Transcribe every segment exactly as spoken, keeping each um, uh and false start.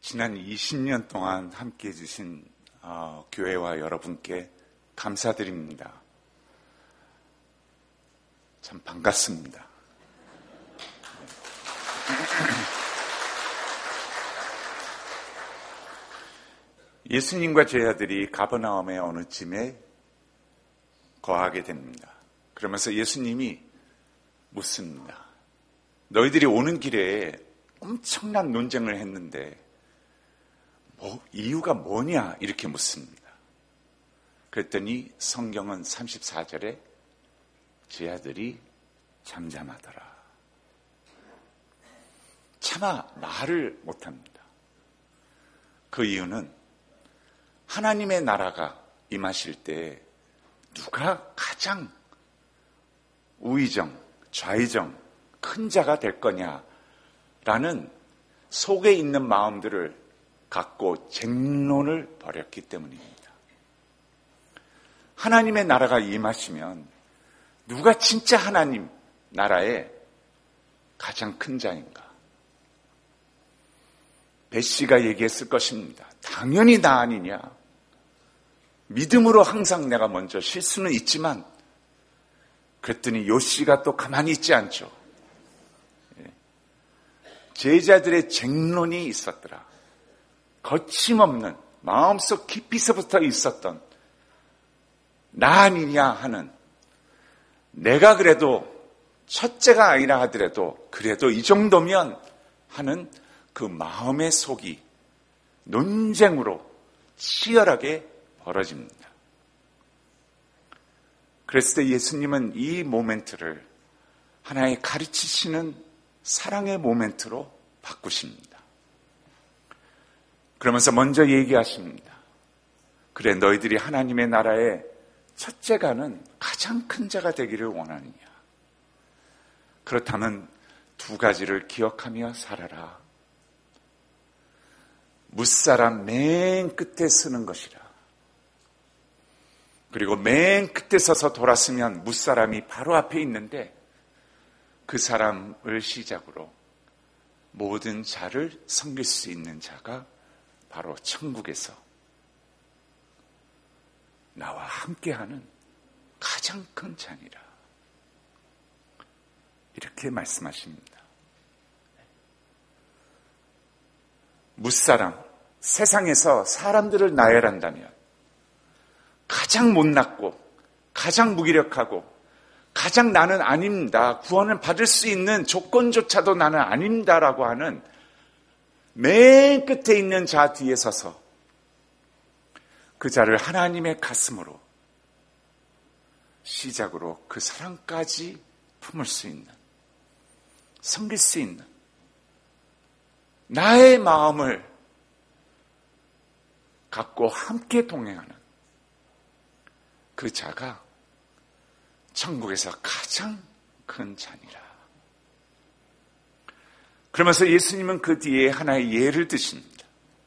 지난 이십 년 동안 함께 해주신 어, 교회와 여러분께 감사드립니다. 참 반갑습니다. 예수님과 제자들이 가버나움의 어느 집에 거하게 됩니다. 그러면서 예수님이 묻습니다. 너희들이 오는 길에 엄청난 논쟁을 했는데 뭐 이유가 뭐냐 이렇게 묻습니다. 그랬더니 성경은 삼십사 절에 제자들이 잠잠하더라. 차마 말을 못합니다. 그 이유는 하나님의 나라가 임하실 때 누가 가장 우의정, 좌의정, 큰 자가 될 거냐라는 속에 있는 마음들을 갖고 쟁론을 벌였기 때문입니다. 하나님의 나라가 임하시면 누가 진짜 하나님 나라의 가장 큰 자인가? 베시가 얘기했을 것입니다. 당연히 나 아니냐? 믿음으로 항상 내가 먼저 실수는 있지만 그랬더니 요시가 또 가만히 있지 않죠. 제자들의 쟁론이 있었더라. 거침없는 마음속 깊이서부터 있었던 나 아니냐 하는, 내가 그래도 첫째가 아니라 하더라도 그래도 이 정도면 하는 그 마음의 속이 논쟁으로 치열하게 벌어집니다. 그랬을 때 예수님은 이 모멘트를 하나의 가르치시는 사랑의 모멘트로 바꾸십니다. 그러면서 먼저 얘기하십니다. 그래, 너희들이 하나님의 나라의 첫째가는 가장 큰 자가 되기를 원하느냐? 그렇다면 두 가지를 기억하며 살아라. 무사람 맨 끝에 서는 것이라. 그리고 맨 끝에 서서 돌았으면 무사람이 바로 앞에 있는데 그 사람을 시작으로 모든 자를 섬길 수 있는 자가 바로 천국에서 나와 함께하는 가장 큰 자니라. 이렇게 말씀하십니다. 무사람, 세상에서 사람들을 나열한다면 가장 못났고 가장 무기력하고 가장 나는 아닙니다, 구원을 받을 수 있는 조건조차도 나는 아닙니다라고 하는 맨 끝에 있는 자 뒤에 서서 그 자를 하나님의 가슴으로 시작으로 그 사랑까지 품을 수 있는, 섬길 수 있는 나의 마음을 갖고 함께 동행하는 그 자가 천국에서 가장 큰 자니라. 그러면서 예수님은 그 뒤에 하나의 예를 드십니다.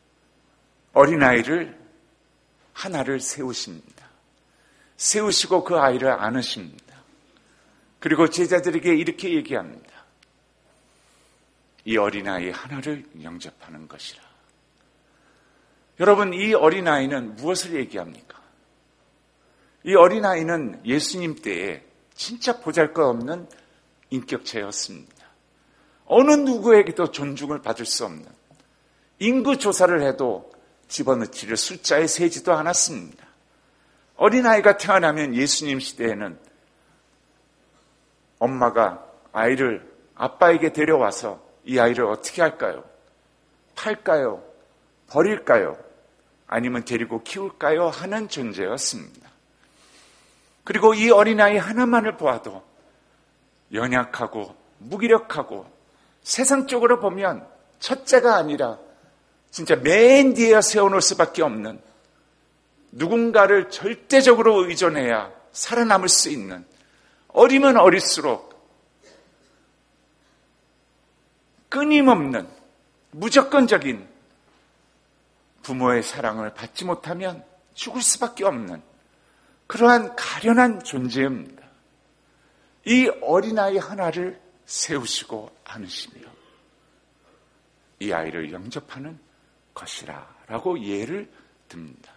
어린아이를 하나를 세우십니다. 세우시고 그 아이를 안으십니다. 그리고 제자들에게 이렇게 얘기합니다. 이 어린아이 하나를 영접하는 것이라. 여러분, 이 어린아이는 무엇을 얘기합니까? 이 어린아이는 예수님 때에 진짜 보잘것없는 인격체였습니다. 어느 누구에게도 존중을 받을 수 없는, 인구 조사를 해도 집어넣기를 숫자에 세지도 않았습니다. 어린아이가 태어나면 예수님 시대에는 엄마가 아이를 아빠에게 데려와서 이 아이를 어떻게 할까요? 팔까요? 버릴까요? 아니면 데리고 키울까요? 하는 존재였습니다. 그리고 이 어린아이 하나만을 보아도 연약하고 무기력하고 세상적으로 보면 첫째가 아니라 진짜 맨 뒤에 세워놓을 수밖에 없는, 누군가를 절대적으로 의존해야 살아남을 수 있는, 어리면 어릴수록 끊임없는 무조건적인 부모의 사랑을 받지 못하면 죽을 수밖에 없는 그러한 가련한 존재입니다. 이 어린아이 하나를 세우시고 안으시며 이 아이를 영접하는 것이라 라고 예를 듭니다.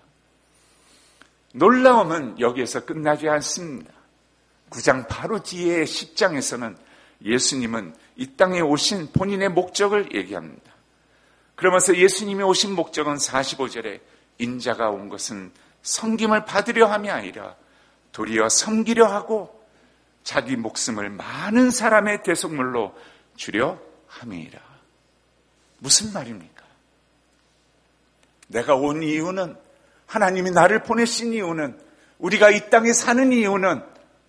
놀라움은 여기에서 끝나지 않습니다. 구 장 바로 뒤에 십 장에서는 예수님은 이 땅에 오신 본인의 목적을 얘기합니다. 그러면서 예수님이 오신 목적은 사십오 절에 인자가 온 것은 섬김을 받으려 함이 아니라 도리어 섬기려 하고 자기 목숨을 많은 사람의 대속물로 주려 함이라. 무슨 말입니까? 내가 온 이유는, 하나님이 나를 보내신 이유는, 우리가 이 땅에 사는 이유는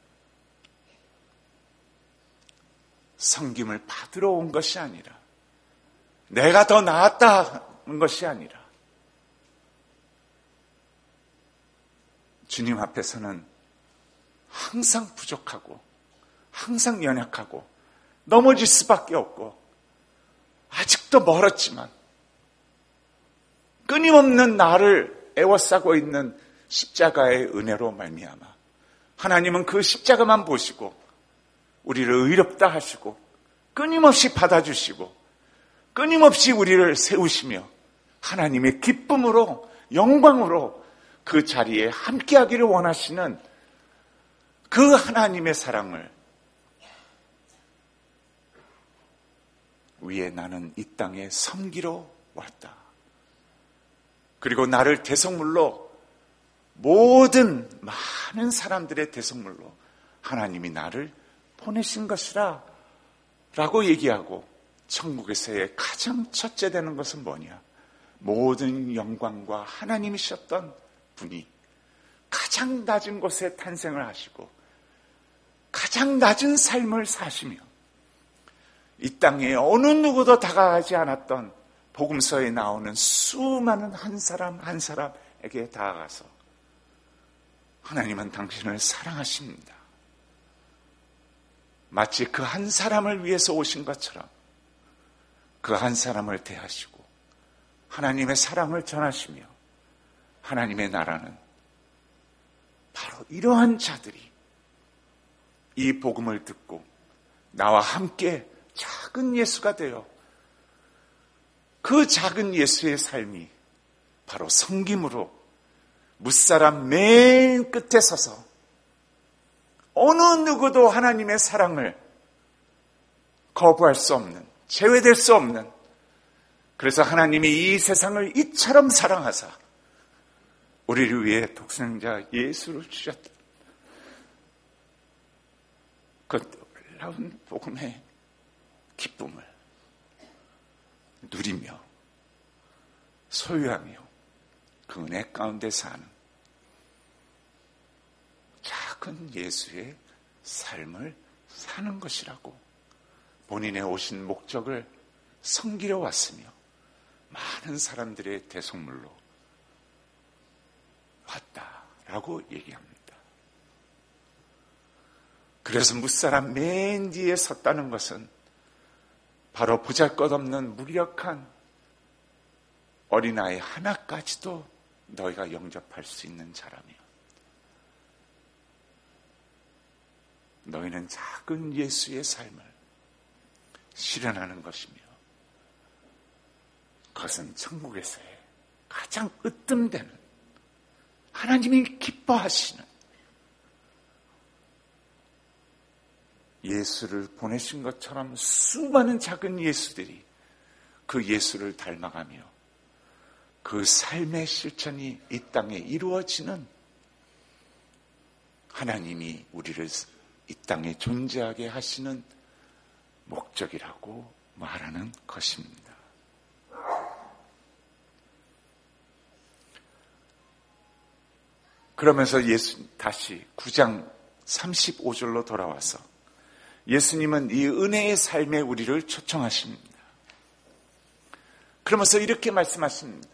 섬김을 받으러 온 것이 아니라, 내가 더 나았다는 것이 아니라, 주님 앞에서는 항상 부족하고 항상 연약하고 넘어질 수밖에 없고 아직도 멀었지만 끊임없는 나를 애워싸고 있는 십자가의 은혜로 말미암아 하나님은 그 십자가만 보시고 우리를 의롭다 하시고 끊임없이 받아주시고 끊임없이 우리를 세우시며 하나님의 기쁨으로 영광으로 그 자리에 함께하기를 원하시는 그 하나님의 사랑을 위에 나는 이 땅에 섬기러 왔다. 그리고 나를 대속물로, 모든 많은 사람들의 대속물로 하나님이 나를 보내신 것이라 라고 얘기하고, 천국에서의 가장 첫째 되는 것은 뭐냐? 모든 영광과 하나님이셨던 분이 가장 낮은 곳에 탄생을 하시고 가장 낮은 삶을 사시며 이 땅에 어느 누구도 다가가지 않았던 복음서에 나오는 수많은 한 사람 한 사람에게 다가가서 하나님은 당신을 사랑하십니다. 마치 그 한 사람을 위해서 오신 것처럼 그 한 사람을 대하시고 하나님의 사랑을 전하시며, 하나님의 나라는 바로 이러한 자들이 이 복음을 듣고 나와 함께 작은 예수가 되어 그 작은 예수의 삶이 바로 섬김으로 무사람 맨 끝에 서서 어느 누구도 하나님의 사랑을 거부할 수 없는, 제외될 수 없는, 그래서 하나님이 이 세상을 이처럼 사랑하사 우리를 위해 독생자 예수를 주셨다. 그 놀라운 복음의 기쁨을 누리며 소유하며 그 은혜 가운데 사는 작은 예수의 삶을 사는 것이라고, 본인의 오신 목적을 섬기려 왔으며 많은 사람들의 대속물로 왔다라고 얘기합니다. 그래서 무사람 맨 뒤에 섰다는 것은 바로 보잘것없는 무력한 어린아이 하나까지도 너희가 영접할 수 있는 자라며, 너희는 작은 예수의 삶을 실현하는 것이며, 그것은 천국에서의 가장 으뜸되는, 하나님이 기뻐하시는 예수를 보내신 것처럼 수많은 작은 예수들이 그 예수를 닮아가며 그 삶의 실천이 이 땅에 이루어지는, 하나님이 우리를 이 땅에 존재하게 하시는 목적이라고 말하는 것입니다. 그러면서 예수 다시 구 장 삼십오 절로 돌아와서 예수님은 이 은혜의 삶에 우리를 초청하십니다. 그러면서 이렇게 말씀하십니다.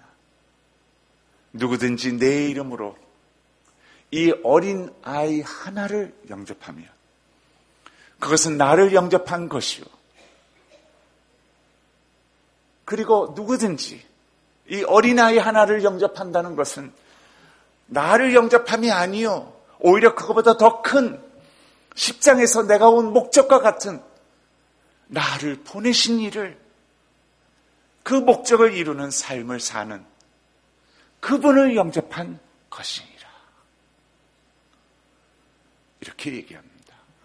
누구든지 내 이름으로 이 어린 아이 하나를 영접하며, 그것은 나를 영접한 것이요, 그리고 누구든지 이 어린아이 하나를 영접한다는 것은 나를 영접함이 아니요, 오히려 그것보다 더 큰 십장에서 내가 온 목적과 같은 나를 보내신 이를 그 목적을 이루는 삶을 사는 그분을 영접한 것이니라. 이렇게 얘기합니다.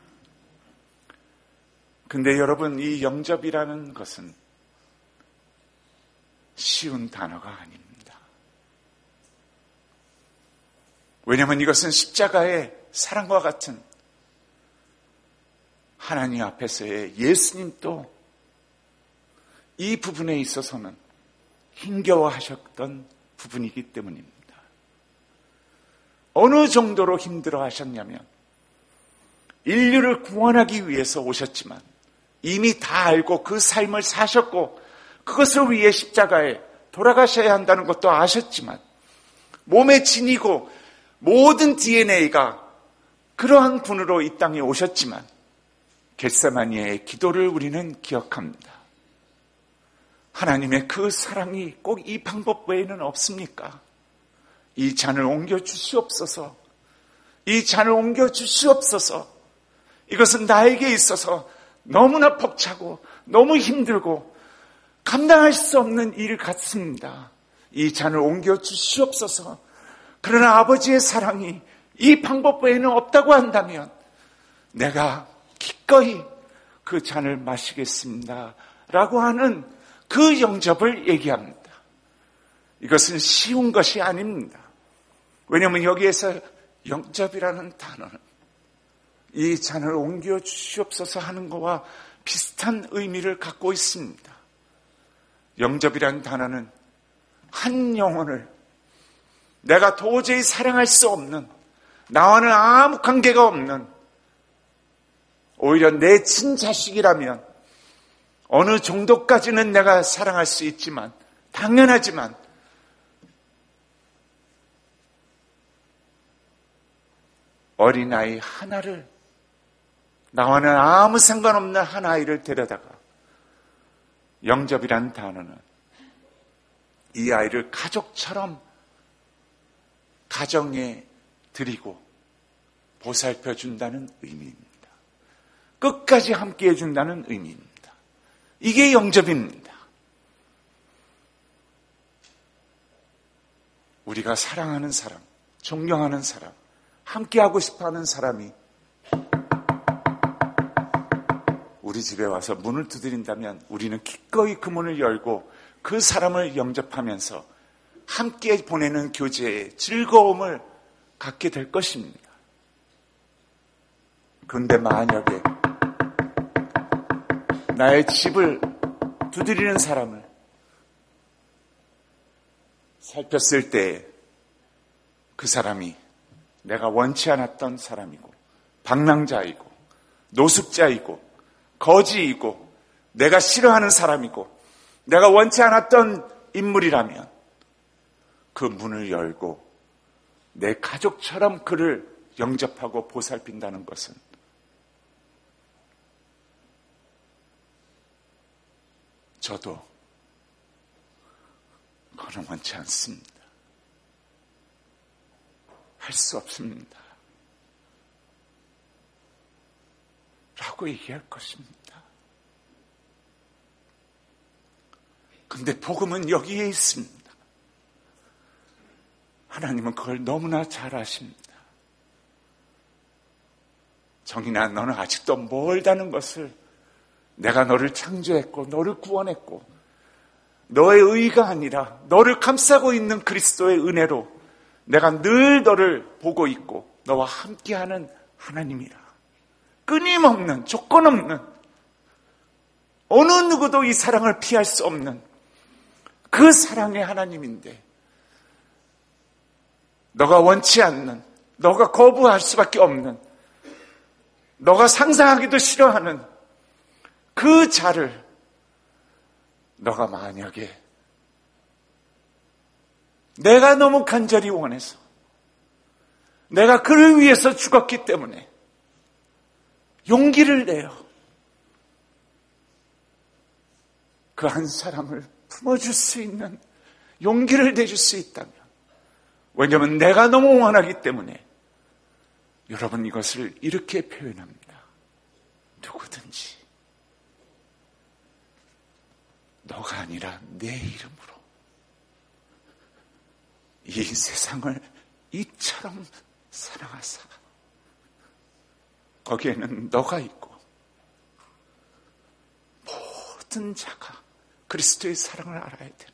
근데 여러분, 이 영접이라는 것은 쉬운 단어가 아닙니다. 왜냐하면 이것은 십자가의 사랑과 같은 하나님 앞에서의 예수님도 이 부분에 있어서는 힘겨워하셨던 부분이기 때문입니다. 어느 정도로 힘들어 하셨냐면 인류를 구원하기 위해서 오셨지만 이미 다 알고 그 삶을 사셨고 그것을 위해 십자가에 돌아가셔야 한다는 것도 아셨지만 몸에 지니고 모든 디엔에이가 그러한 분으로 이 땅에 오셨지만 겟세마니의 기도를 우리는 기억합니다. 하나님의 그 사랑이 꼭 이 방법 외에는 없습니까? 이 잔을 옮겨 주시옵소서. 이 잔을 옮겨 주시옵소서. 이것은 나에게 있어서 너무나 벅차고 너무 힘들고 감당할 수 없는 일 같습니다. 이 잔을 옮겨 주시옵소서. 그러나 아버지의 사랑이 이 방법 외에는 없다고 한다면 내가 기꺼이 그 잔을 마시겠습니다 라고 하는 그 영접을 얘기합니다. 이것은 쉬운 것이 아닙니다. 왜냐하면 여기에서 영접이라는 단어는 이 잔을 옮겨 주시옵소서 하는 것과 비슷한 의미를 갖고 있습니다. 영접이라는 단어는 한 영혼을 내가 도저히 사랑할 수 없는, 나와는 아무 관계가 없는, 오히려 내 친자식이라면 어느 정도까지는 내가 사랑할 수 있지만, 당연하지만 어린아이 하나를, 나와는 아무 상관없는 한 아이를 데려다가, 영접이란 단어는 이 아이를 가족처럼 가정에 드리고 보살펴 준다는 의미입니다. 끝까지 함께 해준다는 의미입니다. 이게 영접입니다. 우리가 사랑하는 사람, 존경하는 사람, 함께하고 싶어하는 사람이 우리 집에 와서 문을 두드린다면 우리는 기꺼이 그 문을 열고 그 사람을 영접하면서 함께 보내는 교제의 즐거움을 갖게 될 것입니다. 그런데 만약에 나의 집을 두드리는 사람을 살폈을 때 그 사람이 내가 원치 않았던 사람이고 방랑자이고 노숙자이고 거지이고 내가 싫어하는 사람이고 내가 원치 않았던 인물이라면 그 문을 열고 내 가족처럼 그를 영접하고 보살핀다는 것은 저도 그건 원치 않습니다. 할 수 없습니다. 라고 얘기할 것입니다. 근데 복음은 여기에 있습니다. 하나님은 그걸 너무나 잘 아십니다. 정인아, 너는 아직도 멀다는 것을, 내가 너를 창조했고 너를 구원했고 너의 의가 아니라 너를 감싸고 있는 그리스도의 은혜로 내가 늘 너를 보고 있고 너와 함께하는 하나님이라. 끊임없는, 조건 없는, 어느 누구도 이 사랑을 피할 수 없는 그 사랑의 하나님인데 너가 원치 않는, 너가 거부할 수밖에 없는, 너가 상상하기도 싫어하는 그 자를 너가 만약에 내가 너무 간절히 원해서 내가 그를 위해서 죽었기 때문에 용기를 내어 그 한 사람을 품어줄 수 있는 용기를 내줄 수 있다면, 왜냐하면 내가 너무 원하기 때문에 여러분 이것을 이렇게 표현합니다. 누구든지 너가 아니라 내 이름으로 이 세상을 이처럼 사랑하사 거기에는 너가 있고 모든 자가 그리스도의 사랑을 알아야 되는,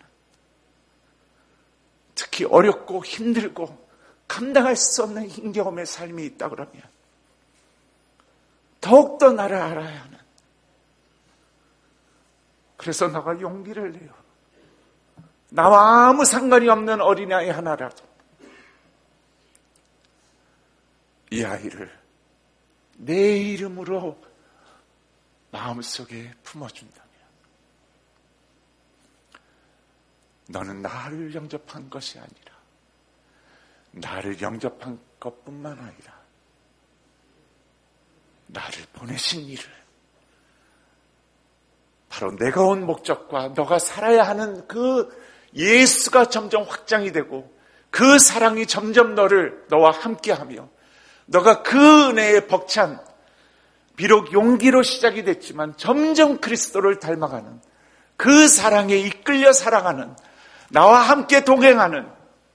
특히 어렵고 힘들고 감당할 수 없는 힘겨움의 삶이 있다 그러면 더욱더 나를 알아야 하는, 그래서 너가 용기를 내요. 나와 아무 상관이 없는 어린아이 하나라도 이 아이를 내 이름으로 마음속에 품어준다면 너는 나를 영접한 것이 아니라 나를 영접한 것뿐만 아니라 나를 보내신 이를, 바로 내가 온 목적과 너가 살아야 하는 그 예수가 점점 확장이 되고 그 사랑이 점점 너를 너와 함께하며 너가 그 은혜에 벅찬, 비록 용기로 시작이 됐지만 점점 그리스도를 닮아가는, 그 사랑에 이끌려 살아가는, 나와 함께 동행하는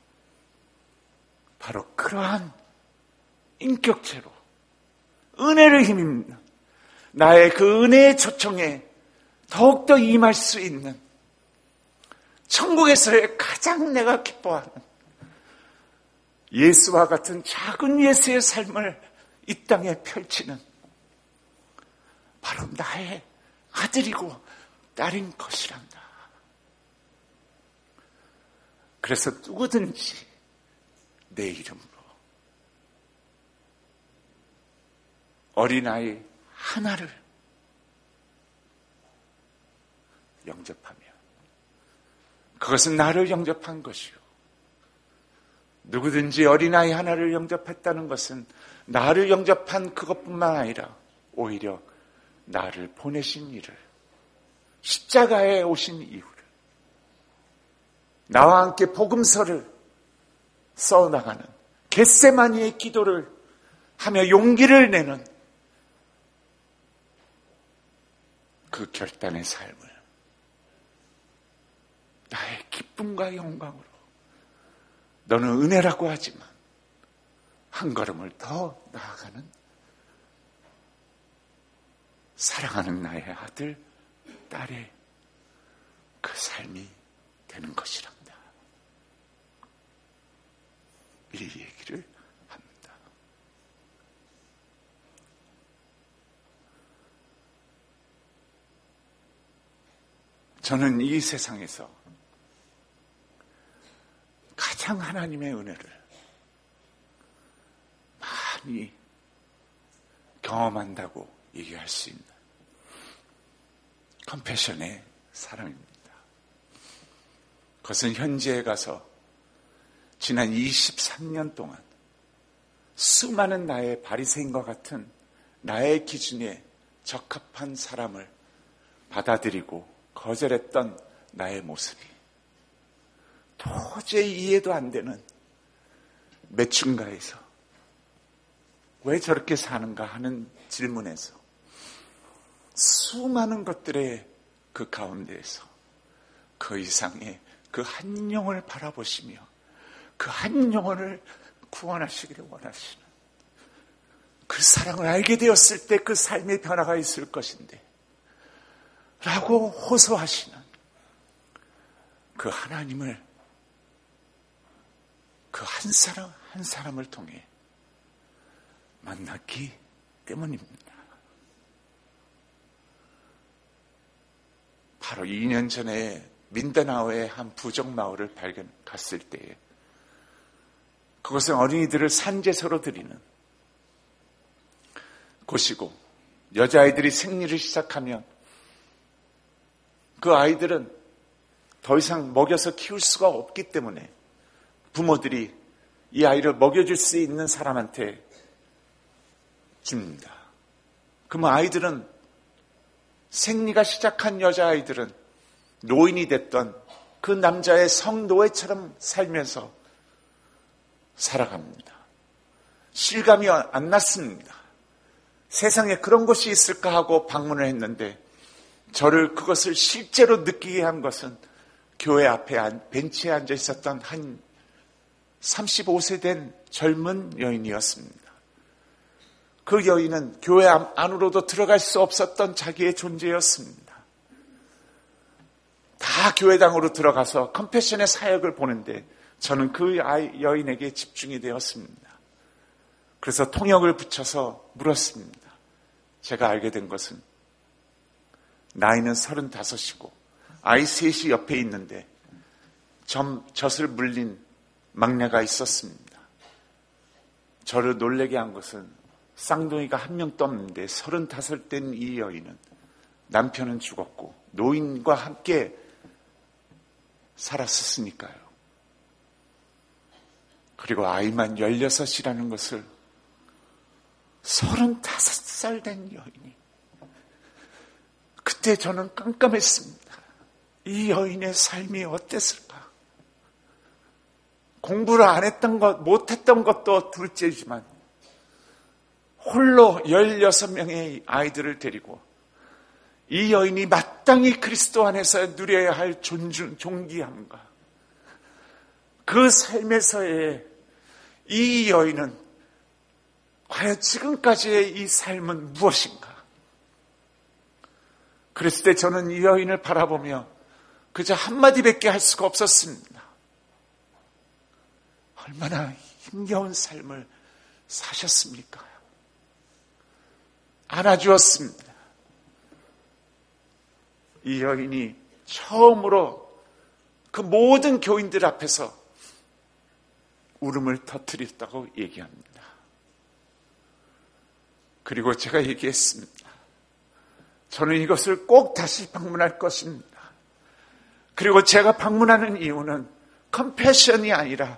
바로 그러한 인격체로 은혜를 힘입니다. 나의 그 은혜의 초청에 더욱더 임할 수 있는, 천국에서의 가장 내가 기뻐하는 예수와 같은 작은 예수의 삶을 이 땅에 펼치는 바로 나의 아들이고 딸인 것이란다. 그래서 누구든지 내 이름으로 어린아이 하나를 영접하며 그것은 나를 영접한 것이요, 누구든지 어린아이 하나를 영접했다는 것은 나를 영접한 그것뿐만 아니라 오히려 나를 보내신 이를, 십자가에 오신 이유를, 나와 함께 복음서를 써나가는, 겟세마니의 기도를 하며 용기를 내는 그 결단의 삶을 나의 기쁨과 영광으로, 너는 은혜라고 하지만 한 걸음을 더 나아가는 사랑하는 나의 아들, 딸의 그 삶이 되는 것이란다. 이 얘기를 합니다. 저는 이 세상에서 가장 하나님의 은혜를 많이 경험한다고 얘기할 수 있는 컴패션의 사람입니다. 그것은 현지에 가서 지난 이십삼 년 동안 수많은 나의 바리새인과 같은 나의 기준에 적합한 사람을 받아들이고 거절했던 나의 모습이 도저히 이해도 안 되는 매춘가에서 왜 저렇게 사는가 하는 질문에서 수많은 것들의 그 가운데에서 그 이상의 그 한 영혼을 바라보시며 그 한 영혼을 구원하시기를 원하시는, 그 사랑을 알게 되었을 때 그 삶의 변화가 있을 것인데 라고 호소하시는 그 하나님을 그 한 사람 한 사람을 통해 만났기 때문입니다. 바로 이 년 전에 민다나오의 한 부족 마을을 발견 갔을 때에 그것은 어린이들을 산제소로 드리는 곳이고, 여자아이들이 생리를 시작하면 그 아이들은 더 이상 먹여서 키울 수가 없기 때문에 부모들이 이 아이를 먹여줄 수 있는 사람한테 줍니다. 그러면 아이들은, 생리가 시작한 여자아이들은 노인이 됐던 그 남자의 성노예처럼 살면서 살아갑니다. 실감이 안 났습니다. 세상에 그런 곳이 있을까 하고 방문을 했는데 저를 그것을 실제로 느끼게 한 것은 교회 앞에 벤치에 앉아 있었던 한 삼십오 세 된 젊은 여인이었습니다. 그 여인은 교회 안으로도 들어갈 수 없었던 자기의 존재였습니다. 다 교회당으로 들어가서 컴패션의 사역을 보는데 저는 그 여인에게 집중이 되었습니다. 그래서 통역을 붙여서 물었습니다. 제가 알게 된 것은 나이는 서른다섯이고 아이 셋이 옆에 있는데 점, 젖을 물린 막내가 있었습니다. 저를 놀라게 한 것은 쌍둥이가 한 명도 없는데 서른다섯 된 이 여인은 남편은 죽었고 노인과 함께 살았었으니까요. 그리고 아이만 열여섯이라는 것을 서른다섯 살 된 여인이, 그때 저는 깜깜했습니다. 이 여인의 삶이 어땠을까? 공부를 안 했던 것, 못했던 것도 둘째지만 홀로 열여섯 명의 아이들을 데리고 이 여인이 마땅히 그리스도 안에서 누려야 할 존중, 존귀함과 그 삶에서의 이 여인은 과연 지금까지의 이 삶은 무엇인가? 그랬을 때 저는 이 여인을 바라보며 그저 한마디밖에 할 수가 없었습니다. 얼마나 힘겨운 삶을 사셨습니까? 안아주었습니다. 이 여인이 처음으로 그 모든 교인들 앞에서 울음을 터뜨렸다고 얘기합니다. 그리고 제가 얘기했습니다. 저는 이것을 꼭 다시 방문할 것입니다. 그리고 제가 방문하는 이유는 컴패션이 아니라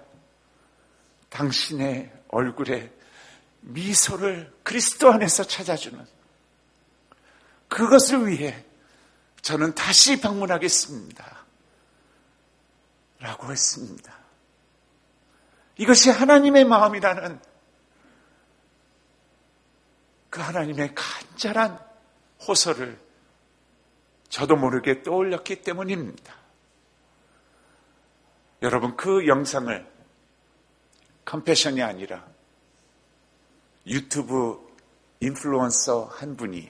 당신의 얼굴에 미소를 그리스도 안에서 찾아주는 그것을 위해 저는 다시 방문하겠습니다. 라고 했습니다. 이것이 하나님의 마음이라는 그 하나님의 간절한 호소를 저도 모르게 떠올렸기 때문입니다. 여러분, 그 영상을 컴패션이 아니라 유튜브 인플루언서 한 분이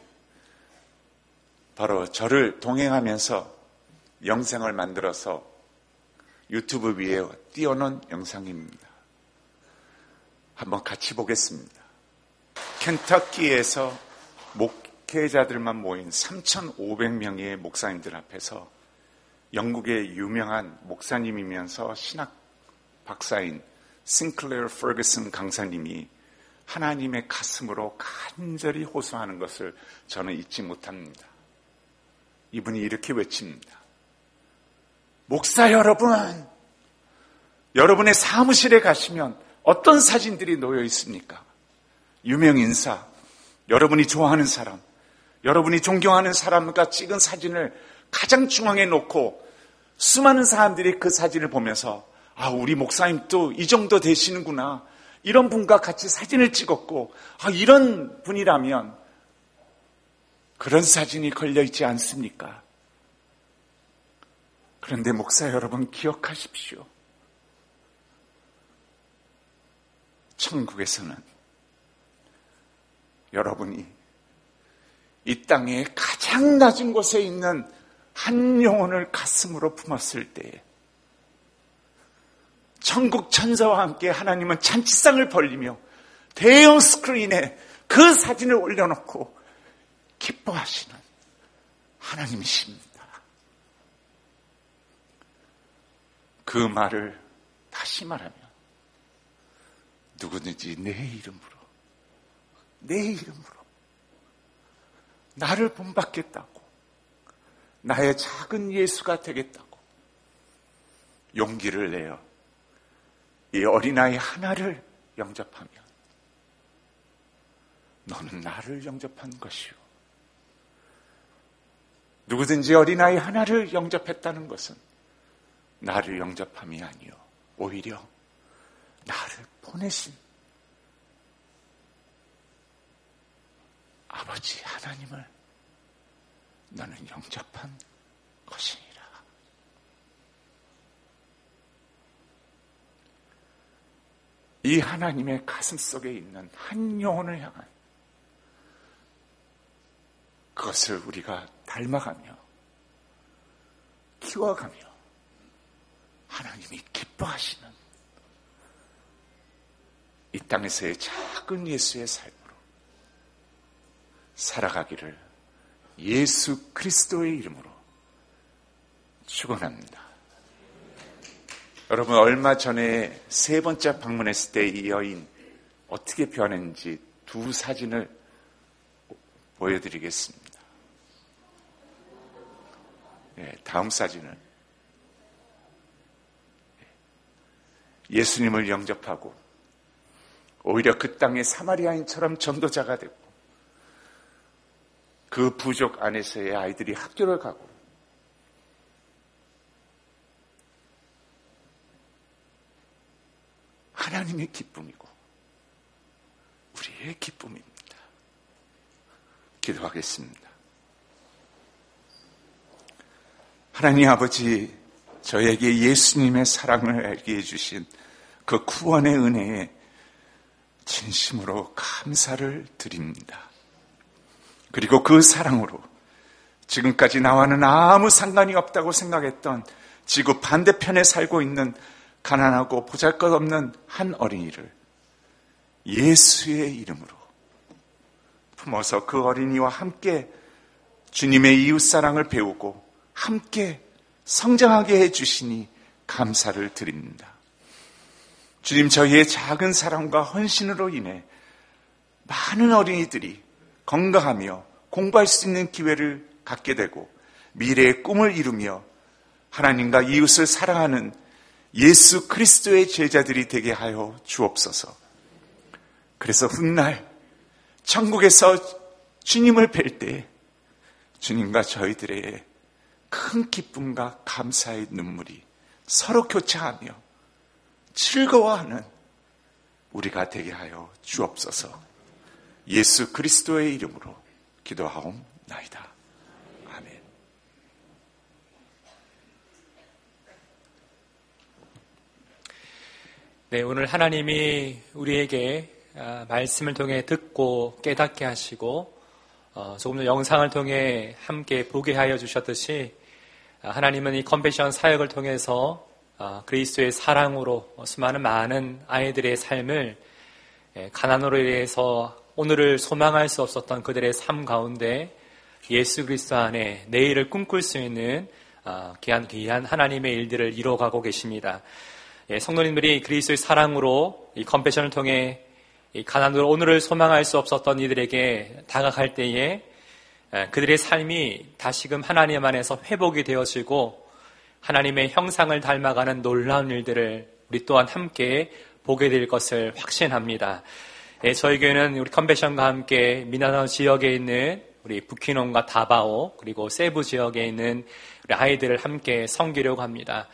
바로 저를 동행하면서 영상을 만들어서 유튜브 위에 띄워놓은 영상입니다. 한번 같이 보겠습니다. 켄터키에서 목회자들만 모인 삼천오백 명의 목사님들 앞에서 영국의 유명한 목사님이면서 신학 박사인 싱클레어 퍼거슨 강사님이 하나님의 가슴으로 간절히 호소하는 것을 저는 잊지 못합니다. 이분이 이렇게 외칩니다. 목사 여러분, 여러분의 사무실에 가시면 어떤 사진들이 놓여 있습니까? 유명 인사, 여러분이 좋아하는 사람, 여러분이 존경하는 사람과 찍은 사진을 가장 중앙에 놓고 수많은 사람들이 그 사진을 보면서 아, 우리 목사님도 이 정도 되시는구나. 이런 분과 같이 사진을 찍었고 아, 이런 분이라면 그런 사진이 걸려있지 않습니까? 그런데 목사 여러분 기억하십시오. 천국에서는 여러분이 이 땅의 가장 낮은 곳에 있는 한 영혼을 가슴으로 품었을 때에 천국 천사와 함께 하나님은 잔치상을 벌리며 대형 스크린에 그 사진을 올려놓고 기뻐하시는 하나님이십니다. 그 말을 다시 말하면 누구든지 내 이름으로 내 이름으로 나를 본받겠다고 나의 작은 예수가 되겠다고 용기를 내어 이 어린아이 하나를 영접하면 너는 나를 영접한 것이요. 누구든지 어린아이 하나를 영접했다는 것은 나를 영접함이 아니요 오히려 나를 보내신 아버지 하나님을 너는 영접한 것이니라. 이 하나님의 가슴 속에 있는 한 영혼을 향한 그것을 우리가 닮아가며 키워가며 하나님이 기뻐하시는 이 땅에서의 작은 예수의 삶으로 살아가기를 예수 그리스도의 이름으로 축원합니다. 여러분, 얼마 전에 세 번째 방문했을 때 이 여인 어떻게 변했는지 두 사진을 보여드리겠습니다. 네, 다음 사진을 예수님을 영접하고 오히려 그 땅의 사마리아인처럼 전도자가 되고 그 부족 안에서의 아이들이 학교를 가고 하나님의 기쁨이고 우리의 기쁨입니다. 기도하겠습니다. 하나님 아버지, 저에게 예수님의 사랑을 알게 해주신 그 구원의 은혜에 진심으로 감사를 드립니다. 그리고 그 사랑으로 지금까지 나와는 아무 상관이 없다고 생각했던 지구 반대편에 살고 있는 가난하고 보잘것없는 한 어린이를 예수의 이름으로 품어서 그 어린이와 함께 주님의 이웃사랑을 배우고 함께 성장하게 해주시니 감사를 드립니다. 주님, 저희의 작은 사랑과 헌신으로 인해 많은 어린이들이 건강하며 공부할 수 있는 기회를 갖게 되고 미래의 꿈을 이루며 하나님과 이웃을 사랑하는 예수 그리스도의 제자들이 되게 하여 주옵소서. 그래서 훗날 천국에서 주님을 뵐 때 주님과 저희들의 큰 기쁨과 감사의 눈물이 서로 교차하며 즐거워하는 우리가 되게 하여 주옵소서. 예수 그리스도의 이름으로 기도하옵나이다. 아멘. 네, 오늘 하나님이 우리에게 말씀을 통해 듣고 깨닫게 하시고 조금 더 영상을 통해 함께 보게 하여 주셨듯이 하나님은 이 컴패션 사역을 통해서 그리스도의 사랑으로 수많은 많은 아이들의 삶을 가난으로 인해서 오늘을 소망할 수 없었던 그들의 삶 가운데 예수 그리스도 안에 내일을 꿈꿀 수 있는 귀한 귀한 하나님의 일들을 이루어가고 계십니다. 성도님들이 그리스도의 사랑으로 이 컴패션을 통해 이 가난으로 오늘을 소망할 수 없었던 이들에게 다가갈 때에 그들의 삶이 다시금 하나님 안에서 회복이 되어지고 하나님의 형상을 닮아가는 놀라운 일들을 우리 또한 함께 보게 될 것을 확신합니다. 저희 교회는 우리 컴패션과 함께 미나나우 지역에 있는 우리 부키논과 다바오 그리고 세부 지역에 있는 우리 아이들을 함께 섬기려고 합니다.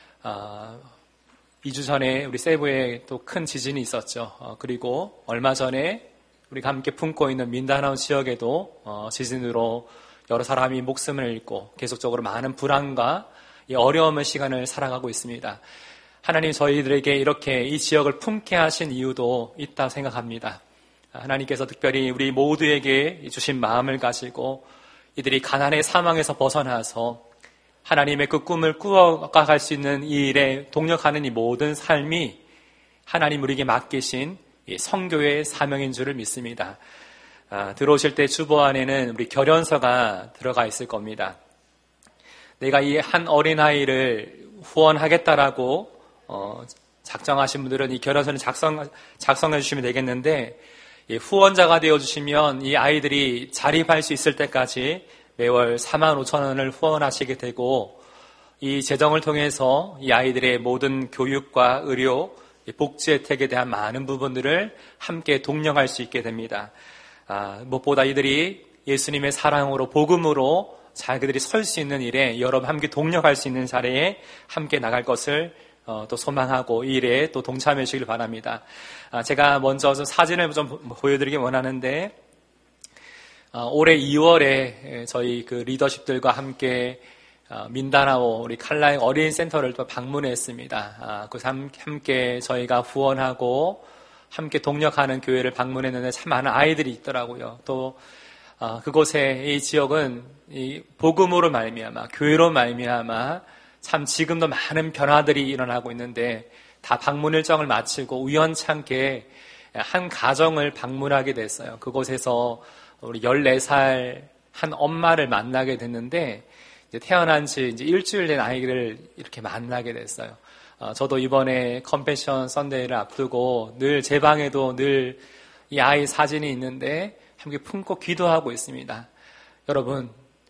어, 이 주 전에 우리 세부에 또 큰 지진이 있었죠. 어, 그리고 얼마 전에 우리가 함께 품고 있는 민다나오 지역에도 어, 지진으로 여러 사람이 목숨을 잃고 계속적으로 많은 불안과 이 어려움의 시간을 살아가고 있습니다. 하나님 저희들에게 이렇게 이 지역을 품게 하신 이유도 있다 생각합니다. 하나님께서 특별히 우리 모두에게 주신 마음을 가지고 이들이 가난의 사망에서 벗어나서 하나님의 그 꿈을 꾸어갈 수 있는 이 일에 동력하는 이 모든 삶이 하나님 우리에게 맡기신 이 성교의 사명인 줄을 믿습니다. 아, 들어오실 때 주보 안에는 우리 결연서가 들어가 있을 겁니다. 내가 이 한 어린아이를 후원하겠다라고 어, 작정하신 분들은 이 결연서를 작성, 작성해 주시면 되겠는데 이 후원자가 되어주시면 이 아이들이 자립할 수 있을 때까지 매월 사만 오천 원을 후원하시게 되고 이 재정을 통해서 이 아이들의 모든 교육과 의료, 복지 혜택에 대한 많은 부분들을 함께 동력할 수 있게 됩니다. 아, 무엇보다 이들이 예수님의 사랑으로 복음으로 잘 그들이 설 수 있는 일에 여러분 함께 동력할 수 있는 자리에 함께 나갈 것을 어, 또 소망하고 이 일에 또 동참해 주시길 바랍니다. 아, 제가 먼저 좀 사진을 좀 보여드리기 원하는데 올해 이월에 저희 그 리더십들과 함께 민다나오 우리 칼라잉 어린이 센터를 또 방문했습니다. 그래서 함께 저희가 후원하고 함께 동력하는 교회를 방문했는데 참 많은 아이들이 있더라고요. 또 그곳에 이 지역은 이 복음으로 말미암아 교회로 말미암아 참 지금도 많은 변화들이 일어나고 있는데 다 방문 일정을 마치고 우연찮게 한 가정을 방문하게 됐어요. 그곳에서 우리 열네 살 한 엄마를 만나게 됐는데 이제 태어난 지 이제 일주일 된 아이를 이렇게 만나게 됐어요. 어, 저도 이번에 컴패션 썬데이를 앞두고 늘 제 방에도 늘 이 아이 사진이 있는데 함께 품고 기도하고 있습니다. 여러분,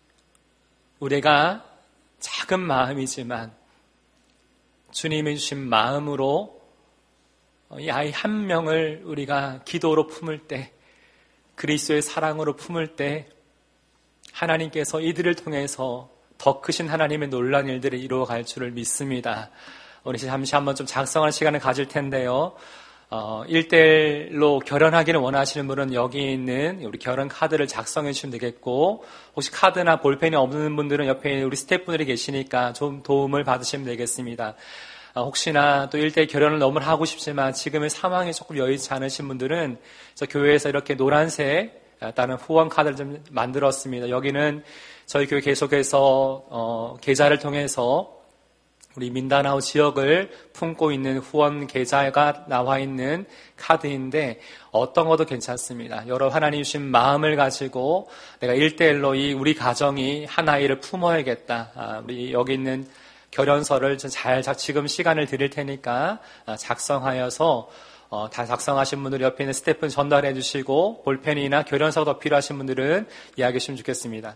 우리가 작은 마음이지만 주님이 주신 마음으로 이 아이 한 명을 우리가 기도로 품을 때, 그리스도의 사랑으로 품을 때 하나님께서 이들을 통해서 더 크신 하나님의 놀라운 일들을 이루어갈 줄을 믿습니다. 우리 잠시 한번 좀 작성할 시간을 가질 텐데요. 어, 일 대일로 결혼하기를 원하시는 분은 여기 있는 우리 결혼 카드를 작성해 주시면 되겠고, 혹시 카드나 볼펜이 없는 분들은 옆에 우리 스태프분들이 계시니까 좀 도움을 받으시면 되겠습니다. 어, 혹시나 또 일 대일 결혼을 너무 하고 싶지만 지금의 상황이 조금 여의치 않으신 분들은 저 교회에서 이렇게 노란색 다른 후원 카드를 좀 만들었습니다. 여기는 저희 교회 계속해서 어, 계좌를 통해서 우리 민다나오 지역을 품고 있는 후원 계좌가 나와 있는 카드인데 어떤 것도 괜찮습니다. 여러 하나님 주신 마음을 가지고 내가 일대일로 이 우리 가정이 한 아이를 품어야겠다. 아, 우리 여기 있는 결연서를 잘 지금 시간을 드릴 테니까 작성하여서 어, 다 작성하신 분들 옆에 있는 스태프는 전달해 주시고 볼펜이나 결연서가 필요하신 분들은 이야기해 주시면 좋겠습니다.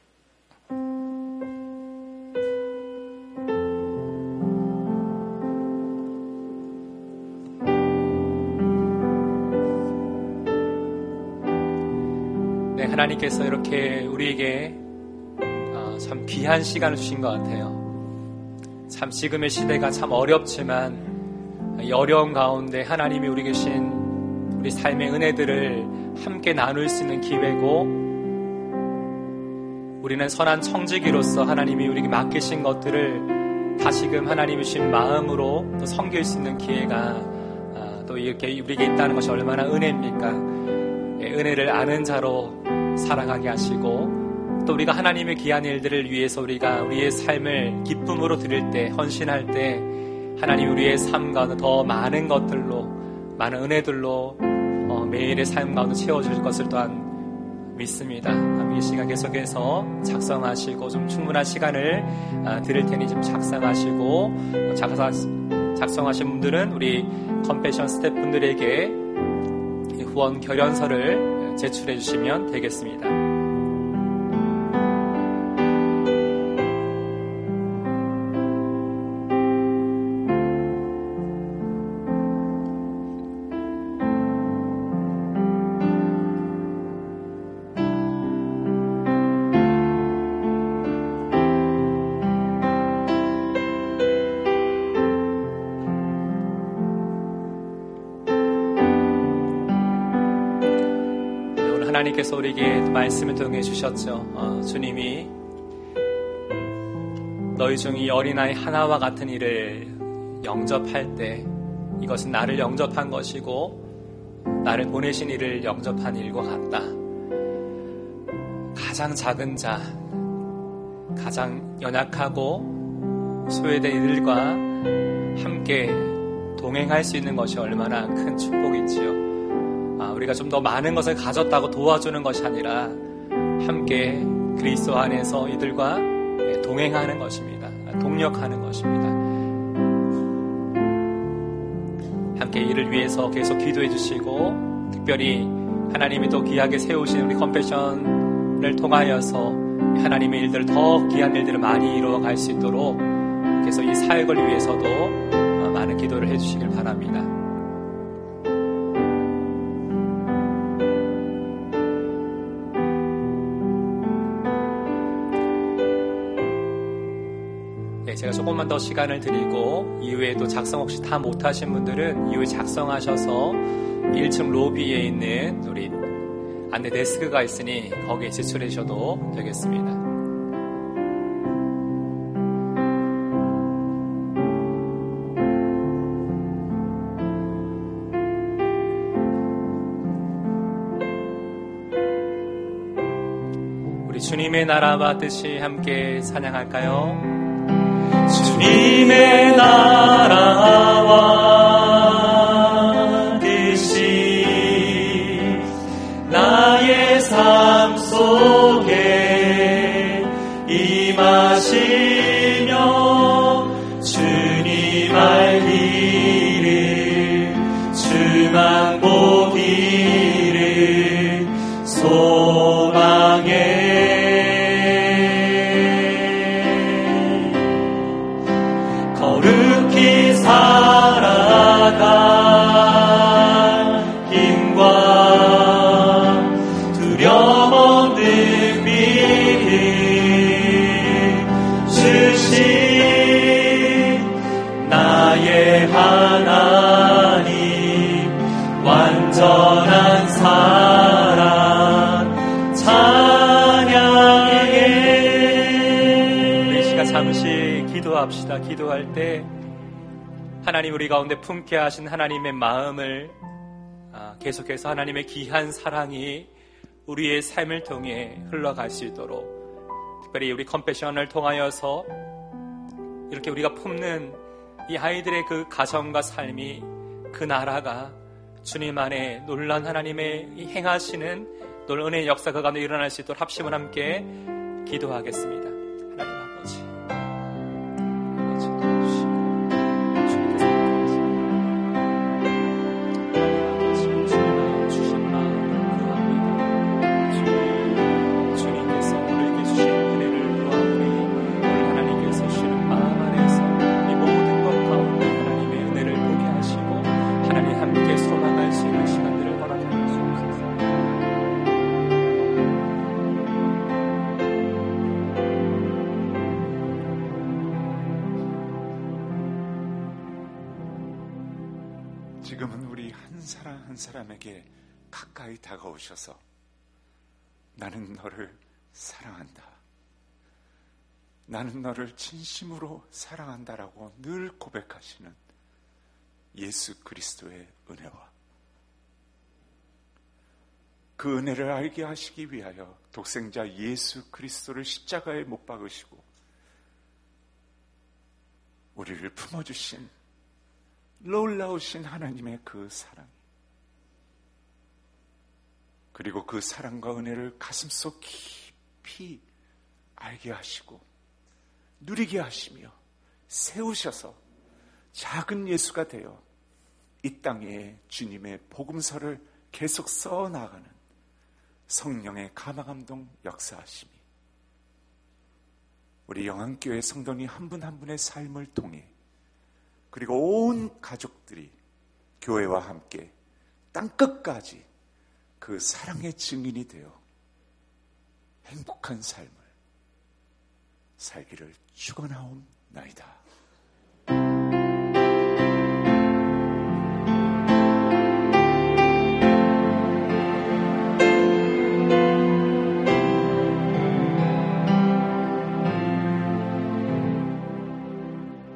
네, 하나님께서 이렇게 우리에게 어, 참 귀한 시간을 주신 것 같아요. 참 지금의 시대가 참 어렵지만 이 어려운 가운데 하나님이 우리 계신 우리 삶의 은혜들을 함께 나눌 수 있는 기회고, 우리는 선한 청지기로서 하나님이 우리에게 맡기신 것들을 다시금 하나님이 주신 마음으로 또 섬길 수 있는 기회가 또 이렇게 우리에게 있다는 것이 얼마나 은혜입니까? 은혜를 아는 자로 살아가게 하시고, 또 우리가 하나님의 귀한 일들을 위해서 우리가 우리의 삶을 기쁨으로 드릴 때, 헌신할 때 하나님 우리의 삶 가운데 더 많은 것들로, 많은 은혜들로 어, 매일의 삶 가운데 채워주실 것을 또한 믿습니다. 이 시간 계속해서 작성하시고 좀 충분한 시간을 아, 드릴 테니 좀 작성하시고, 작성, 작성하신 분들은 우리 컴패션 스태프분들에게 후원 결연서를 제출해 주시면 되겠습니다. 하나님께서 우리에게 말씀을 통해 주셨죠. 어, 주님이 너희 중 이 어린아이 하나와 같은 이를 영접할 때 이것은 나를 영접한 것이고 나를 보내신 이를 영접한 일과 같다. 가장 작은 자, 가장 연약하고 소외된 이들과 함께 동행할 수 있는 것이 얼마나 큰 축복이지요. 우리가 좀 더 많은 것을 가졌다고 도와주는 것이 아니라 함께 그리스도 안에서 이들과 동행하는 것입니다. 동력하는 것입니다. 함께 이를 위해서 계속 기도해 주시고, 특별히 하나님이 또 귀하게 세우신 우리 컴패션을 통하여서 하나님의 일들을 더 귀한 일들을 많이 이루어갈 수 있도록 계속 이 사역을 위해서도 많은 기도를 해 주시길 바랍니다. 제가 조금만 더 시간을 드리고 이후에 또 작성 혹시 다 못하신 분들은 이후에 작성하셔서 일 층 로비에 있는 우리 안내 데스크가 있으니 거기에 제출해 주셔도 되겠습니다. 우리 주님의 나라와 뜻이 함께 찬양할까요? 주님의 나라와 뜻이 나의 삶 속에 임하시며 주님 알기를 주만 보기를 소망해 거룩히 살아갈 힘과 두려움 없는 믿음 주신 나의 하나님 완전한 사랑 찬양해. 우리 시간 잠시 기도합시다. 기도할 때 하나님 우리 가운데 품게 하신 하나님의 마음을 계속해서 하나님의 귀한 사랑이 우리의 삶을 통해 흘러갈 수 있도록, 특별히 우리 컴패션을 통하여서 이렇게 우리가 품는 이 아이들의 그 가정과 삶이, 그 나라가 주님 안에 놀란 하나님의 행하시는 놀라운 은혜의 역사 그 가운데 일어날 수 있도록 합심을 함께 기도하겠습니다. 하나님 아버지, 아버지 도우시고 주님께서 주님 주신 마음을 구합니다. 주님께서 우리에게 주신 은혜를 구하오니 하나님께서 주시는 마음 안에서 이 모든 것 가운데 하나님의 은혜를 보게 하시고 하나님 함께 소망할 수 있는 시간들을 허락하여 주옵소서. 지금은 우리 한 사람 한 사람에게 가까이 다가오셔서 나는 너를 사랑한다, 나는 너를 진심으로 사랑한다라고 늘 고백하시는 예수 그리스도의 은혜와 그 은혜를 알게 하시기 위하여 독생자 예수 그리스도를 십자가에 못 박으시고 우리를 품어주신 놀라우신 하나님의 그 사랑, 그리고 그 사랑과 은혜를 가슴속 깊이 알게 하시고 누리게 하시며 세우셔서 작은 예수가 되어 이 땅에 주님의 복음서를 계속 써나가는 성령의 감화감동 역사하심이 우리 영안교회 성도님 한 분 한 분의 삶을 통해, 그리고 온 가족들이 교회와 함께 땅끝까지 그 사랑의 증인이 되어 행복한 삶을 살기를 축원하옵나이다.